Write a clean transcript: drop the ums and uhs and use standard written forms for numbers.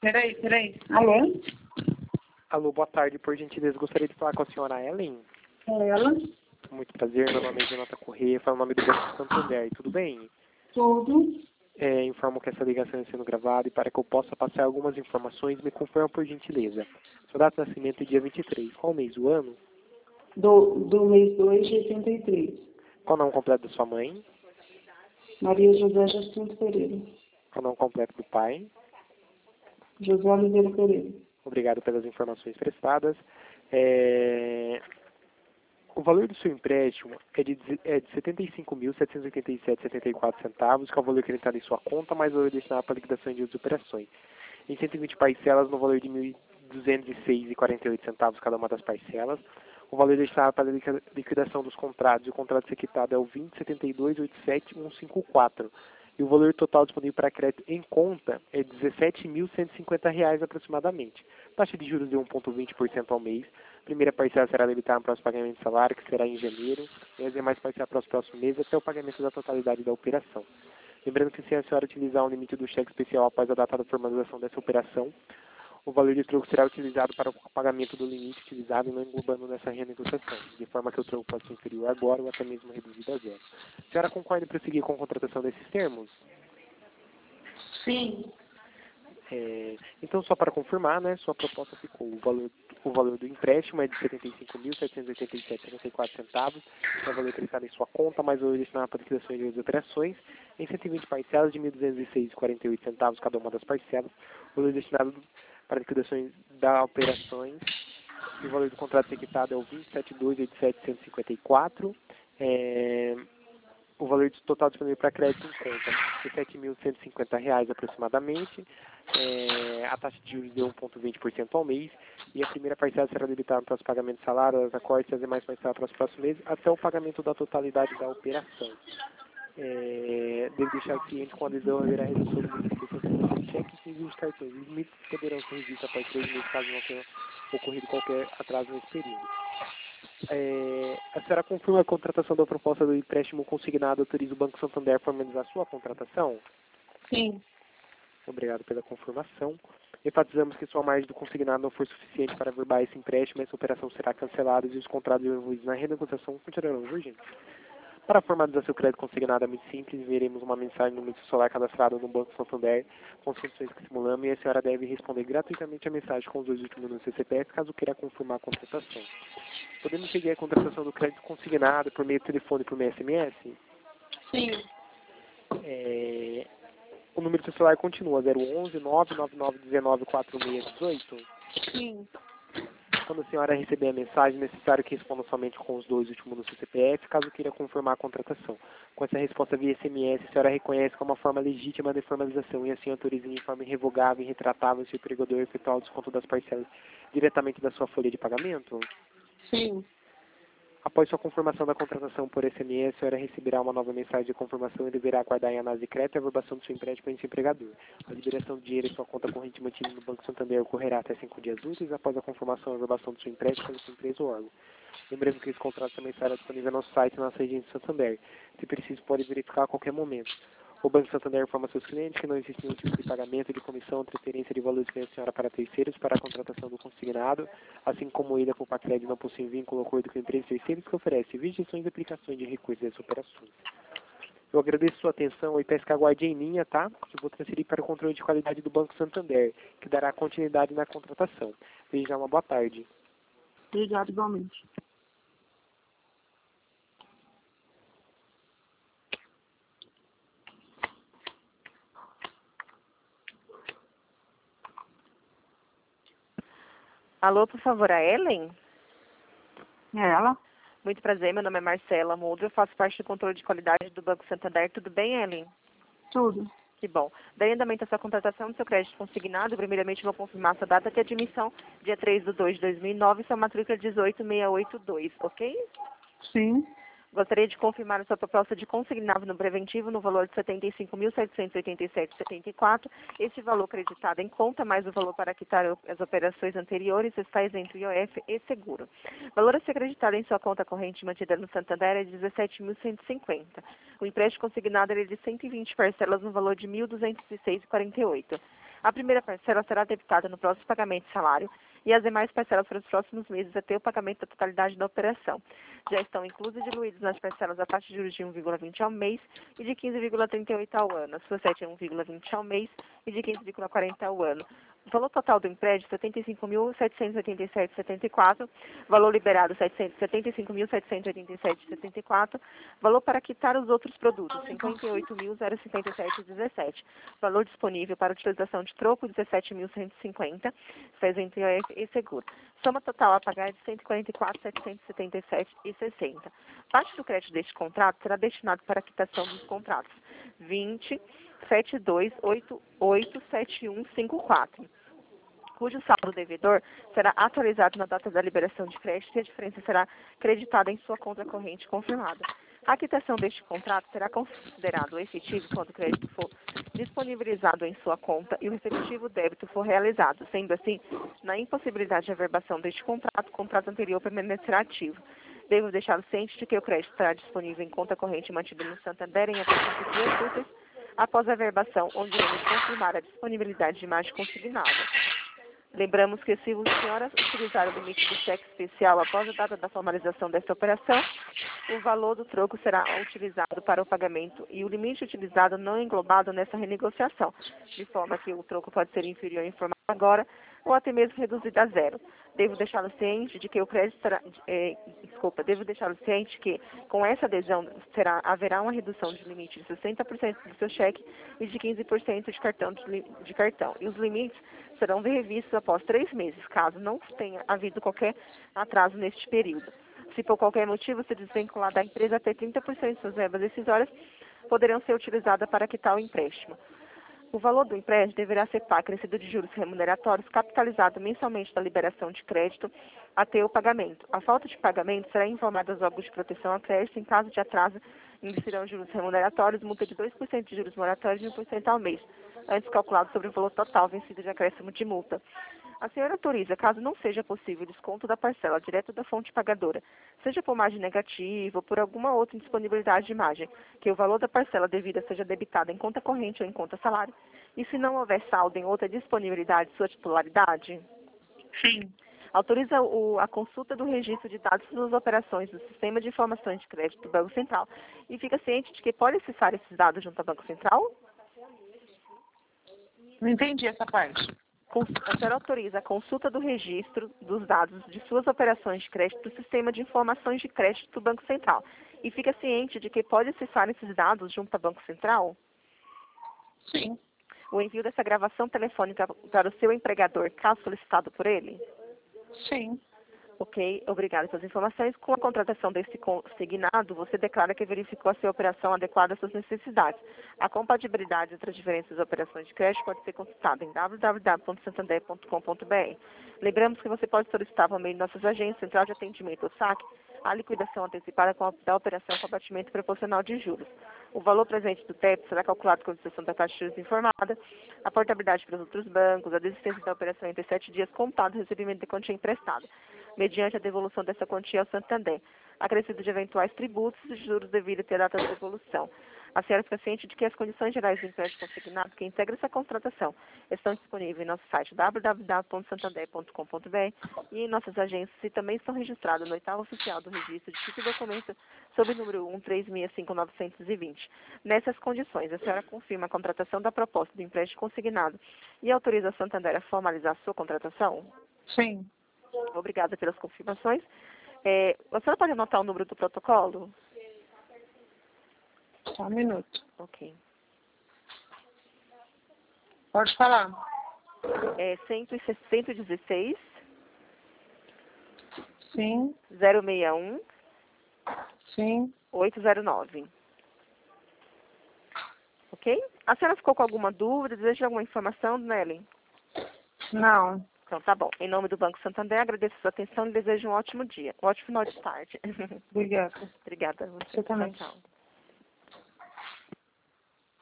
Peraí. Alô? Alô, boa tarde. Por gentileza, gostaria de falar com a senhora Ellen. É ela? Muito prazer, meu nome é Jonathan Corrêa, falo o nome do Banco Santander. Tudo bem? Tudo. Informo que essa ligação está sendo gravada e para que eu possa passar algumas informações, me confirma por gentileza. Sua data de nascimento é dia 23. Qual mês do ano? Do mês 2 de 83. Qual o nome completo da sua mãe? Maria José Jacinto Pereira. Qual o nome completo do pai? José Oliveira Pereira. Obrigado pelas informações prestadas. O valor do seu empréstimo é de R$ 75.787,74, que é o valor acreditado em sua conta, mais o valor destinado para liquidação de outras operações. Em 120 parcelas, no valor de R$ 1.206,48 cada uma das parcelas. O valor destinado para a liquidação dos contratos, e o contrato ser quitado é o 20.7287.154. E o valor total disponível para crédito em conta é R$ 17.150 aproximadamente. Taxa de juros de 1,20% ao mês. Primeira parcela será debitada no próximo pagamento de salário, que será em janeiro, e as demais parcelas para os próximos meses até o pagamento da totalidade da operação. Lembrando que se a senhora utilizar o limite do cheque especial após a data da formalização dessa operação, o valor de troco será utilizado para o pagamento do limite utilizado e não englobando nessa renegociação, de forma que o troco pode ser inferior agora ou até mesmo reduzido a zero. A senhora concorda em prosseguir com a contratação desses termos? Sim. Então, só para confirmar, né, sua proposta ficou: o valor do empréstimo é de R$ 75.787,74, que é o valor acreditado em sua conta, mais o valor destinado para liquidação de outras operações, em 120 parcelas de R$ 1.206,48 cada uma das parcelas, o valor destinado para liquidações das operações, e o valor do contrato ser quitado é o 27.287,154. O valor total disponível para crédito em conta é R$ 7.150 aproximadamente. A taxa de juros de 1,20% ao mês. E a primeira parcela será debitada para os pagamentos de salário, as acortes e as demais parcelas para os próximos meses, até o pagamento da totalidade da operação. Devo deixar o cliente com adesão a ver a redução do limite de cheques e envio de cartões. Os limites poderão ser revistos após 3 meses, caso não tenha ocorrido qualquer atraso nesse período. A senhora confirma a contratação da proposta do empréstimo consignado, autoriza o Banco Santander a formalizar sua contratação? Sim. Obrigado pela confirmação. Enfatizamos que sua margem do consignado não for suficiente para averbar esse empréstimo, essa operação será cancelada e os contratos envolvidos na renegociação continuarão urgentes. Para formalizar seu crédito consignado é muito simples, enviaremos uma mensagem no mídia solar cadastrado no Banco Santander com as condições que simulamos, e a senhora deve responder gratuitamente a mensagem com os 2 últimos números do CPF, caso queira confirmar a contratação. Podemos seguir a contratação do crédito consignado por meio de telefone e por meio SMS? Sim. O número do celular continua 011 999 4618. Sim. Quando a senhora receber a mensagem, é necessário que responda somente com os 2 últimos números do CPF, caso queira confirmar a contratação. Com essa resposta via SMS, a senhora reconhece como uma forma legítima de formalização e assim autoriza em forma irrevogável e retratável se o empregador efetuar o desconto das parcelas diretamente da sua folha de pagamento? Sim. Após sua confirmação da contratação por SMS, a senhora receberá uma nova mensagem de confirmação e deverá aguardar em análise de crédito a averbação do seu empréstimo em seu empregador. A liberação de dinheiro em sua conta corrente mantida no Banco Santander ocorrerá até 5 dias úteis após a confirmação e averbação do seu empréstimo pela sua empresa ou órgão. Lembrando que esse contrato também estará disponível no nosso site e na nossa agência de Santander. Se preciso, pode verificar a qualquer momento. O Banco Santander informa seus clientes que não existe nenhum tipo de pagamento, de comissão, transferência de valores da senhora para terceiros para a contratação do consignado, assim como ele, a Copacred, não possui vínculo ou acordo com empresas terceiras que oferece vigências e aplicações de recursos dessas operações. Eu agradeço sua atenção e peço que aguarde em linha, tá? Eu vou transferir para o controle de qualidade do Banco Santander, que dará continuidade na contratação. Desejo uma boa tarde. Obrigado igualmente. Alô, por favor, a Ellen? É ela? Muito prazer, meu nome é Marcela Muldro, eu faço parte do controle de qualidade do Banco Santander. Tudo bem, Ellen? Tudo. Que bom. Daí, andamento da sua contratação do seu crédito consignado, primeiramente vou confirmar sua data de admissão, dia 3/2/2009, sua matrícula 18682, ok? Sim. Gostaria de confirmar a sua proposta de consignado no preventivo no valor de R$ 75.787,74. Este valor acreditado em conta, mais o valor para quitar as operações anteriores, está isento IOF e seguro. Valor a ser acreditado em sua conta corrente mantida no Santander é de R$ 17.150. O empréstimo consignado é de 120 parcelas no valor de R$ 1.206,48. A primeira parcela será debitada no próximo pagamento de salário e as demais parcelas para os próximos meses até o pagamento da totalidade da operação. Já estão inclusas e diluídas nas parcelas a taxa de juros de 1,20 ao mês e de 15,38 ao ano. A sua sete é 1,20 ao mês e de 15,40 ao ano. O valor total do empréstimo, R$ 75.787,74. Valor liberado, R$ 75.787,74. Valor para quitar os outros produtos, R$ 58.057,17. Valor disponível para utilização de troco, R$ 17.150. Fez entre IOF e seguro. Soma total a pagar de R$ 144.777,60. Parte do crédito deste contrato será destinado para a quitação dos contratos 20.72887154, cujo saldo devedor será atualizado na data da liberação de crédito e a diferença será creditada em sua conta corrente confirmada. A quitação deste contrato será considerado efetivo quando o crédito for disponibilizado em sua conta e o respectivo débito for realizado. Sendo assim, na impossibilidade de averbação deste contrato, o contrato anterior permanecerá ativo. Devo deixá-lo ciente de que o crédito estará disponível em conta corrente mantida no Santander em até 5 dias úteis após a averbação, onde iremos confirmar a disponibilidade de imagem consignada. Lembramos que se o senhor utilizar o limite do cheque especial após a data da formalização desta operação, o valor do troco será utilizado para o pagamento e o limite utilizado não é englobado nessa renegociação, de forma que o troco pode ser inferior em forma agora ou até mesmo reduzido a zero. Devo deixá-lo ciente de que o crédito será, devo deixá-lo ciente que com essa adesão haverá uma redução de limite de 60% do seu cheque e de 15% de cartão. E os limites serão revistos após 3 meses, caso não tenha havido qualquer atraso neste período. Se por qualquer motivo se desvincular da empresa, até 30% de suas verbas decisórias poderão ser utilizadas para quitar o empréstimo. O valor do empréstimo deverá ser pago acrescido de juros remuneratórios capitalizado mensalmente da liberação de crédito até o pagamento. A falta de pagamento será informada aos órgãos de proteção a crédito. Em caso de atraso, incidirão juros remuneratórios, multa de 2% de juros moratórios e 1% ao mês, antes calculado sobre o valor total vencido de acréscimo de multa. A senhora autoriza, caso não seja possível o desconto da parcela direto da fonte pagadora, seja por margem negativa ou por alguma outra indisponibilidade de margem, que o valor da parcela devida seja debitado em conta corrente ou em conta salário, e se não houver saldo em outra disponibilidade de sua titularidade? Sim. Autoriza a consulta do registro de dados das operações do Sistema de Informações de Crédito do Banco Central e fica ciente de que pode acessar esses dados junto ao Banco Central? Não entendi essa parte. A senhora autoriza a consulta do registro dos dados de suas operações de crédito do Sistema de Informações de Crédito do Banco Central e fica ciente de que pode acessar esses dados junto ao Banco Central? Sim. O envio dessa gravação telefônica para o seu empregador, caso solicitado por ele? Sim. Ok, obrigada pelas informações. Com a contratação desse consignado, você declara que verificou a sua operação adequada às suas necessidades. A compatibilidade entre as diferentes operações de crédito pode ser consultada em www.santander.com.br. Lembramos que você pode solicitar por meio de nossas agências, Central de Atendimento ou SAC, a liquidação antecipada da operação com abatimento proporcional de juros. O valor presente do débito será calculado com a dedução da taxa de juros informada, a portabilidade para os outros bancos, a desistência da operação entre 7 dias contado o recebimento de quantia emprestada, mediante a devolução dessa quantia ao Santander, acrescido de eventuais tributos e juros devido até a data de devolução. A senhora fica ciente de que as condições gerais do empréstimo consignado que integra essa contratação estão disponíveis em nosso site www.santander.com.br e em nossas agências e também estão registradas no oitavo oficial do registro de título e documento sob o número 1365920. Nessas condições, a senhora confirma a contratação da proposta do empréstimo consignado e autoriza a Santander a formalizar a sua contratação? Sim. Obrigada pelas confirmações. A senhora pode anotar o número do protocolo? Só um minuto. Ok. Pode falar. 116 Sim. 061 Sim. 809. Ok? A senhora ficou com alguma dúvida? Deseja alguma informação, Nelly? Não. Então, tá bom. Em nome do Banco Santander, agradeço a sua atenção e desejo um ótimo dia. Um ótimo final de tarde. Obrigada. Obrigada a você. Você também. Tchau, tchau.